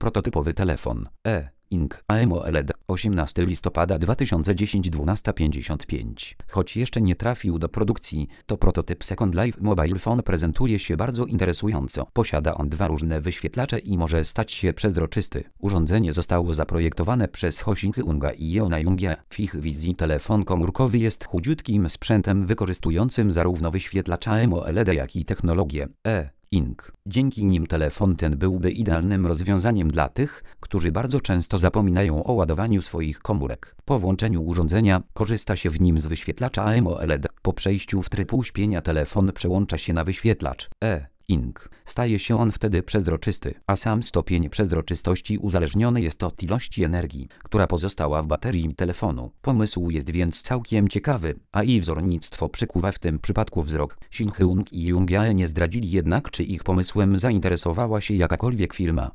Prototypowy telefon E-Ink AMOLED 18 listopada 2010 12:55. Choć jeszcze nie trafił do produkcji, to prototyp Second Life Mobile Phone prezentuje się bardzo interesująco. Posiada on dwa różne wyświetlacze i może stać się przezroczysty. Urządzenie zostało zaprojektowane przez Hoshin-Unga i Yeona Jungia. W ich wizji telefon komórkowy jest chudziutkim sprzętem wykorzystującym zarówno wyświetlacz AMOLED, jak i technologię E-Ink. Dzięki nim telefon ten byłby idealnym rozwiązaniem dla tych, którzy bardzo często zapominają o ładowaniu swoich komórek. Po włączeniu urządzenia korzysta się w nim z wyświetlacza AMOLED. Po przejściu w tryb uśpienia telefon przełącza się na wyświetlacz E-Ink. Staje się on wtedy przezroczysty, a sam stopień przezroczystości uzależniony jest od ilości energii, która pozostała w baterii telefonu. Pomysł jest więc całkiem ciekawy, a i wzornictwo przykuwa w tym przypadku wzrok. Hoshin-Ung i Jungia nie zdradzili jednak, czy ich pomysłem zainteresowała się jakakolwiek firma.